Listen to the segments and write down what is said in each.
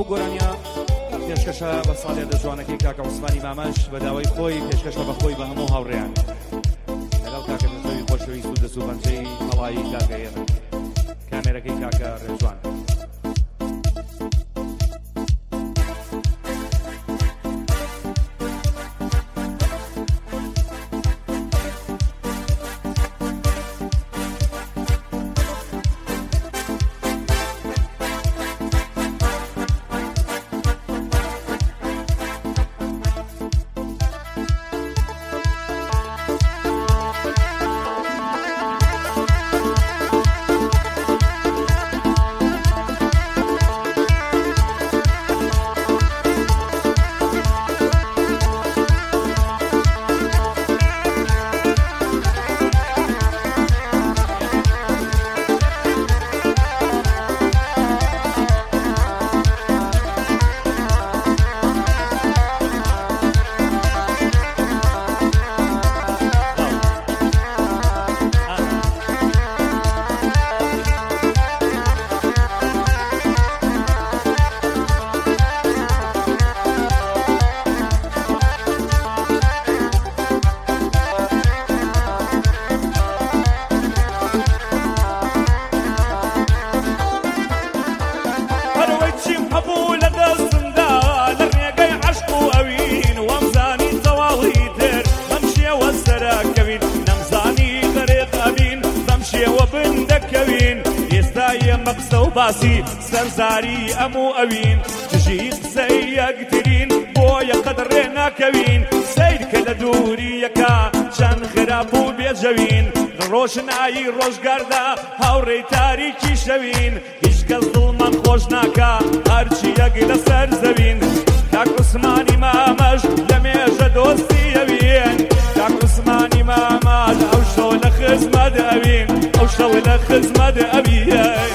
گۆرانیا پێشکەشە بە ساڵێ لە جوانەکەی کاکە عوسمانی مامەش بە داوای خۆی پێشکەشە بە خۆی بە هەموو هاوڕێیان لەگەڵ کاکە نزۆوی خۆشەویست و دەسوو بەنجەی هەڵایی کاکە ئێمە کامێرەکەی کاکە ڕێژوان باسی سەرزاری ئەموو ئەوین دژی قسەی یەکترین بۆیە قەدڕێ ناکەوین سەیر کە لە دووریەکە چەند خراپ و بێجەوین ڕۆشنایی ڕۆژگاردا هاوڕێی تاریکی شەوین هیچ کەس دڵمان خۆش ناکا هەرچی یەک لەسەر زەوین کاک عوسمانی مامەش لە مێژە دۆستی ئەوین کاک عوسمانی مامەش ئەو شەو لە خزمەت ئەوین ئەو شەو لە خزمەت ئەوین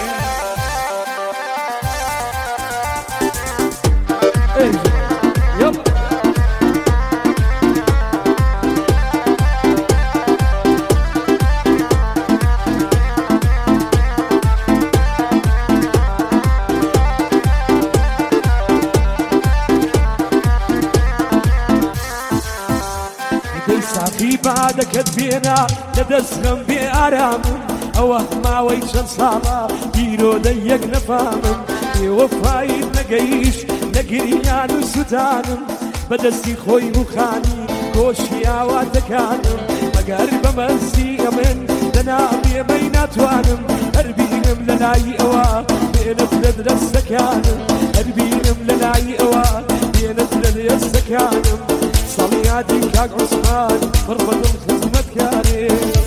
بعدەکەت بێنا لە دەستم بێ ئارامم ئەوە ماوەی چەند ساڵە بیرۆدە یەک نەفامم بێوەفایت نەگەیش نەگریان و سوتانم بەدەستی خۆی بخانی کۆشی ئاواتەکانم ئەگەر بەمەستی ئەمن لەنابێمەی ناتوانم هەربینم لە لای ئەوە بێنەفرەت دەستەکانم هەربینم لە لای ئەوە بێنەفرەت دەستەکانم سەڵیاتی کاک عوسمان پڕبەدڵ خزمەتکارێ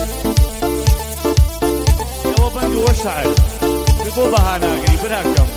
ئەوە بەند وە شەعر بۆ بەهاناگەی براکەم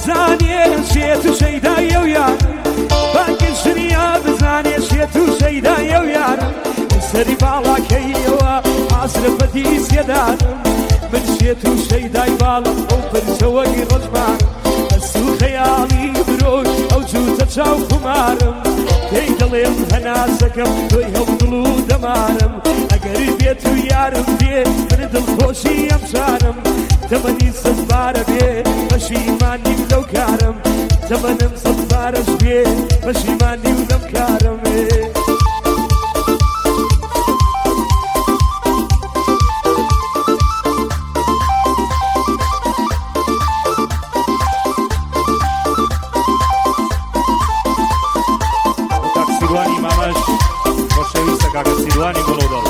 بزانێ شێت و شەیدایە و یارم بانگی ژنیا بزانێ شێت و شەیدایە و یارم سەری باڵاکەیەوە حاسرەفەتی سێدارم من شێت و شەیدای باڵم ئەو پرچەوەی ڕۆژمانم بەس و خەیاڵی برۆی ئەو جووتە چاو خمارم پێی دەڵێم هەناسەکەم تۆی هەڵدڵ و دەمارم ئەگەر بێت و یارم بێ من دڵخۆشی ئەم شارم تەمەنی سەد بارە بێ پەشیمانیم لەو کارم تەمەنم سەد بارەش بێ پەشیمانیم لەم کارم سیروانی مامەش خۆشەویستە کاکە سیروانی گۆڵۆدەڵ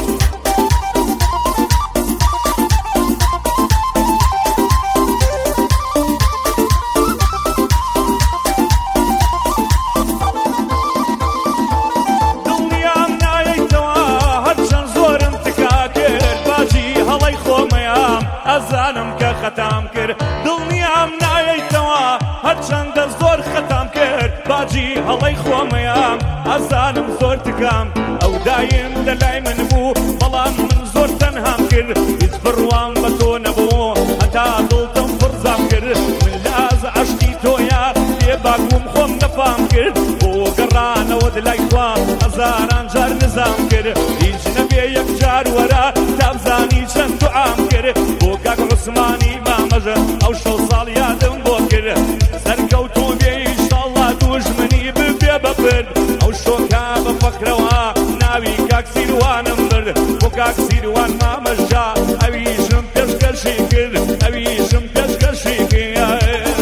دڵنیام نایەیتەوە هەرچەند زۆرم تکا کرد باجی هەڵەی خۆمەیام ئەزانم کە خەتام کرد دڵنیام نایەیتەوە هەرچەندە زۆر خەتام کرد باجی هەڵەی خۆمەیام ئەزانم زۆر تکام ئەو دایم لەلای من بوو بەڵام من زۆر تەنهام کرد هیچ بڕوام بە تۆ نەبوو هەتا دڵتم پڕزام کرد من لاز عەشقی تۆیە بێباکوم خۆم نەفام کرد بۆ گەڕانەوە لای خوا هەزاران جار نزام کرد هیچ نەبێ یەک جار وەرە تا بزانی چەند دوعام کرد بۆ کاک عوسمانی مامەژە ئەو شەو ساڵ یادم بۆ کرد سەرکەوتوو بێ ئینشاڵڵا دوژمنی ببێ بەبرد ئەو شۆکا بە فەقرەوە ناوی کاک سیروانم برد بۆ کاک سیروان مامەژە ئەویشم پێشکەشی کرد ئەویشم پێشکەشی کرد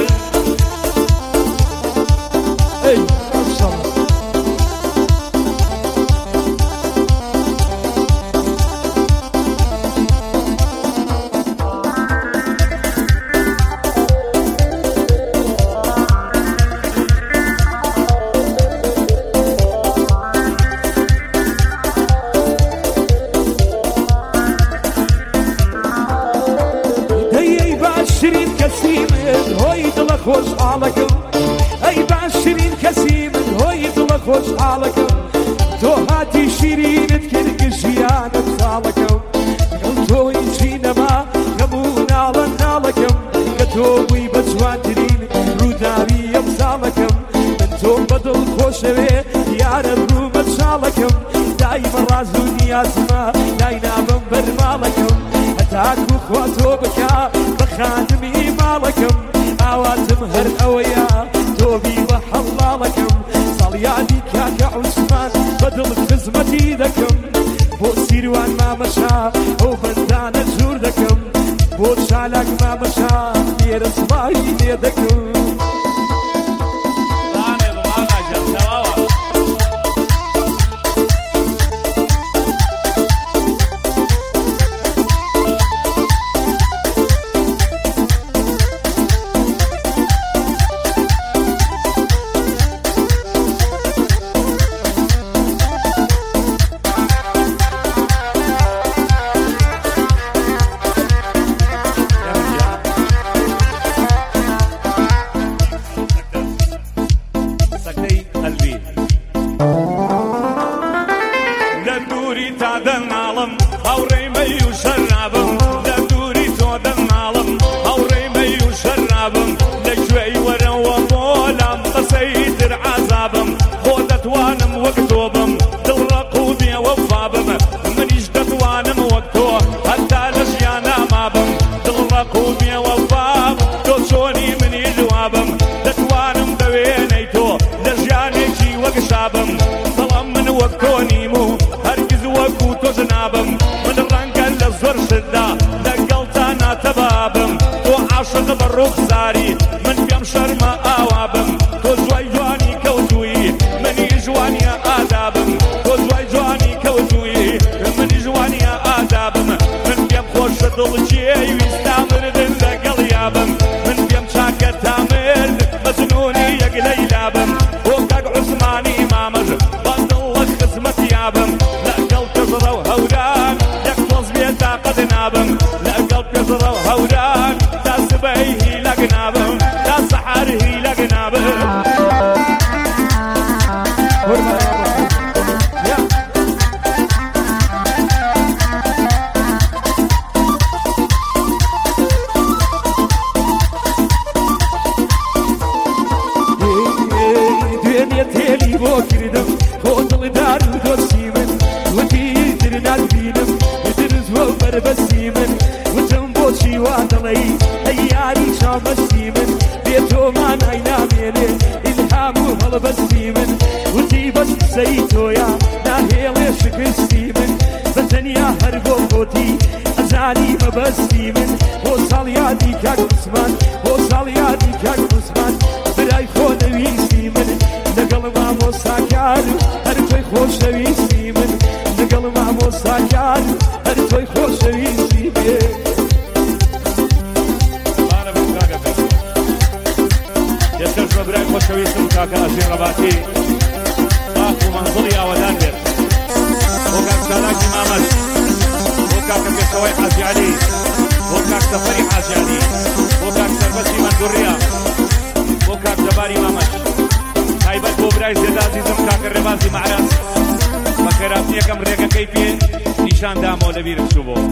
شیرین کەسی من هۆی دڵە خۆشحاڵەکەم ئەی باش شیرین کەسی من هۆی دڵە خۆشحاڵەکەم تۆ هاتی شیرینت کرد کە ژیانم ساڵەکەم لەگەڵ تۆی چی نەما هەموو ناڵە ناڵەکەم کە تۆ بووی بە جوانترین ڕووداوی ئەم ساڵەکەم من تۆم بە دڵ خۆشەوێ یارە ڕوومە چاڵەکەم دایمە ڕاز و نیازمە لای نابم بەرماڵەکەم هەتاکو خوا تۆ بکا خانمی ماڵەکەم ئاواتم هەر ئەوەیە تۆبی بە حەڵاڵەکەم ساڵیادی کاکە عوسمان بە دڵ خزمەتی دەکەم بۆ سیروان مامەشا ئەو بەندانە جوور دەکەم بۆ چالاک مامەشا لێرە سڵاوی لێ دەکەم من پێم شەرمە ئاوابم تۆ جوای جوانی کەوتووی منی جوانیە ئادابم تۆ جوای جوانی کەوتووی منی جوانیە ئادابم من پێم خۆشە دڵگیەی ویستا مردن لەگەڵ یابم من پێم چاکە تا مرد مەجنوونی یەک لەیلابم بۆ کاک عوسمانی مامەژ بەندڵ لە خزمەت یابم لەگەڵ پێزڕە و هەوران یەک تۆز بێ تاقەت نابم لەگەڵ پێزڕە و هەوران تا سبەی هیلەک نابم تا سەحەر یاری چاوبەستی من بێ تۆمان ئای نامێنێ ئیلهام و هەڵبەستی من وتی بەس قسەی تۆیە ناهێڵێ شکستی من بەتەنیا هەر بۆ خۆتی ئەزانی مەبەستی من بۆ ساڵ یادی کاک عوسمان بۆ ساڵ یادی کاک عوسمان برای خۆ نەویستی من لەگەڵ مامۆستاکار هەر تۆی خۆشەویستی من لەگەڵ مامۆستاکار هەر تۆی خۆشەویستی بێ یەکەش بە برای خۆشەویستم کاکە ئەژین ڕەباتی باق و مەنزڵی ئاوەدان بێت بۆ کاک سالاکی مامەد بۆ کاکە پێشەوەی حاجی عەلی بۆ کاک سەفەری حاجی عەلی بۆ کاک سەربەسی مەندوڕیە بۆ کاک جەباری مامەد تایبەت بۆ برای زێدە عەزیزم کاکە ڕێبازی مەعرەز بە خێراتنیەکەم ڕێگەکەی پێ نیشان دامەوە لەبیرم چوو بۆ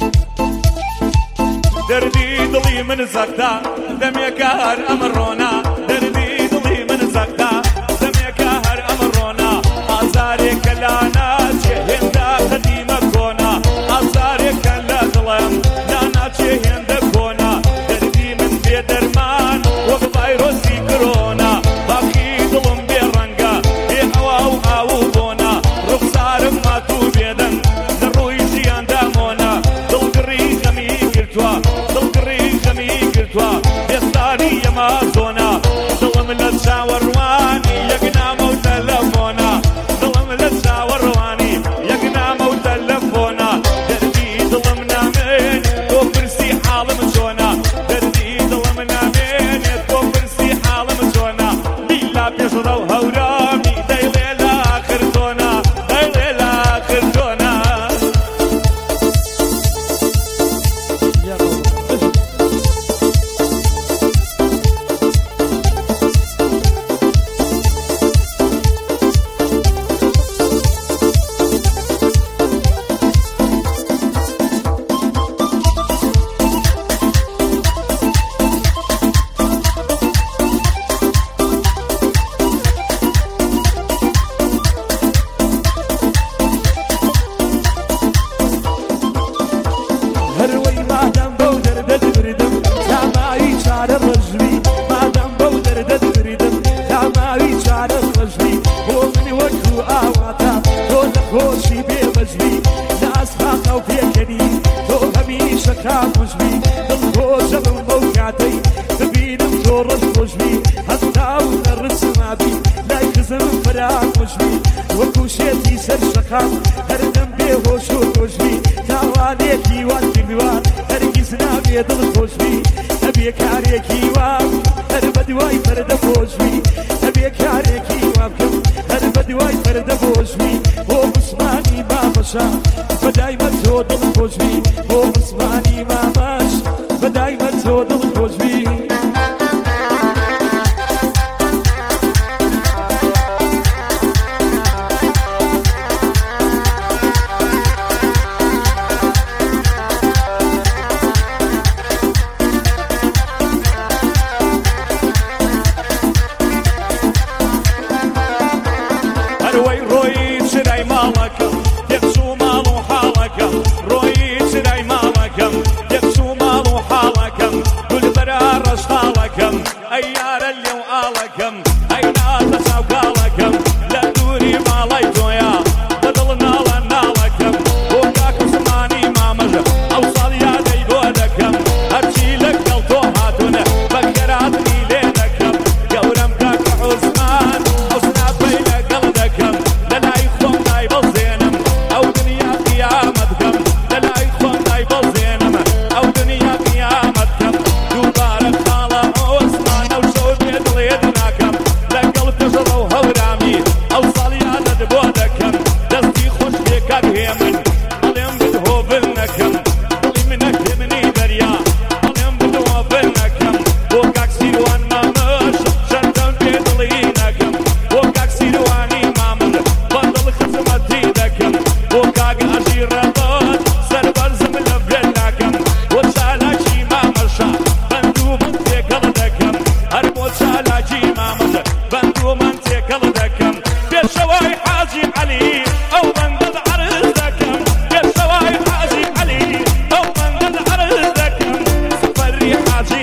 دەردی دڵی من زەقدا دەمێکە هەر ئەمڕۆنا دەردی دڵی من زەقدا دەمێکە هەر ئەمڕۆنا ئازارێکە لا ناچێ هێندە قەدیمە کۆنا ئازارێکە لە دڵم لا ناچێ هێندە کۆنا دەردی من بێ دەرمان وەک ڤایرۆسی کۆرۆنا باقی دڵم بێ ڕەنگە بێ ئەوا و ئاو و بۆنا ڕوخسارم ماتوو بێدەن لە ڕووی ژیاندا مۆنا دڵگڕی خەمی کردووە بێستاری ئەمازۆنا دڵم لە چاوەڕوانی یەک نامە و تەلەفۆنا دڵم لە چاوەڕوانی یەک نامە و تەلەفۆنا دەردی دڵم نامێنێت تۆ پرسی حاڵم چۆنا دەردی دڵم نامێنێت تۆ پرسی حاڵم چۆنا بیلا پێشڕە و هەورامی دەیڵێ لە ئاخردۆنا دەیڵێ لە ئاخردۆنا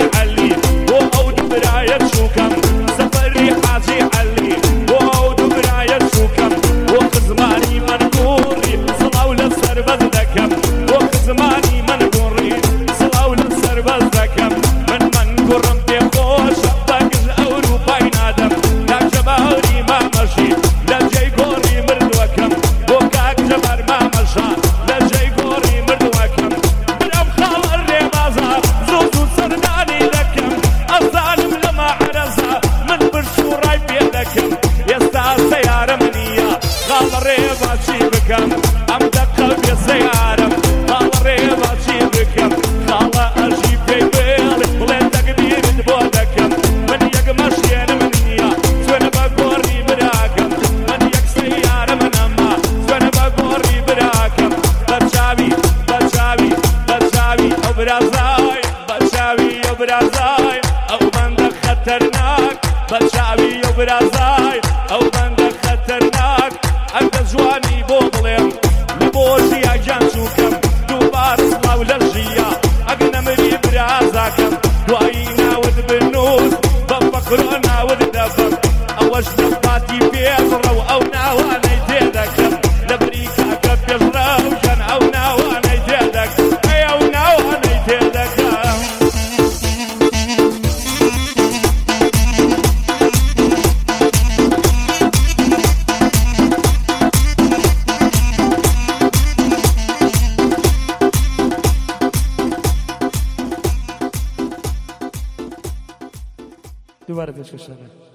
علي بۆ ئەو دبرایە چووکەم سەفەری حاجی عەلی بۆ ئەو دبرایە چووکەم بۆ خزمانی من گوڕی سڵاو لەسەر بەز دەکەم بۆ خزمانی من گوڕی سڵاو لەسەر بەز دەکەم من گوڕم پێخۆشە بەگژ ئەوروپای نادەم کاک جەباری مامەشی لە جێی گۆڕی مردووەکەم بۆ کاک جەبار مامەشا لە جێی گۆڕی مردووەکەم برەم خاڵە ڕێبازە زوو زوو سەردانی دەکەم ئەزانم لە ماعرەزە من برس و ڕای پێ دەکەم ئێستا سەیارە منیە خاڵە ڕێبا چی بکەم ئەم دەقە بێ سەیارەم خاڵە ڕێبا چی بکەم خاڵە ئەژی پێی بێڵێ بڵێن تەکبیرت بۆ دەکەم من یەک مەشێنم نییە سوێنە بە گۆڕی براکەم من یەک سەیارە منەما سوێنە بە گۆڕی براکەم بەرچاوی بەرچاوی بەرچاوی ئەو برازای بەرچاوی ئەو برازای ئەو بەندە خەتەرناک بەرچاوی ئەو برازای ئەو بەندە خەتەرناک ئەگە جوانی بۆ بڵێم لە بۆ ژیاگیان چووکەم دووبار سڵاو لە ژیا ئەگە نەمری برازاکەم دوایی ناوت بنووس بە فەقرۆ ناوت دەبم ئەوەش دەفاتی پێبڕە و ئەو ناوانەی تێدەکەم لە بریکاکە پێشڕەوکەن ئەو ناوانەی تێدەکەم ئەو ناوانەی تێدەکەم دوباره پێشکەشەکە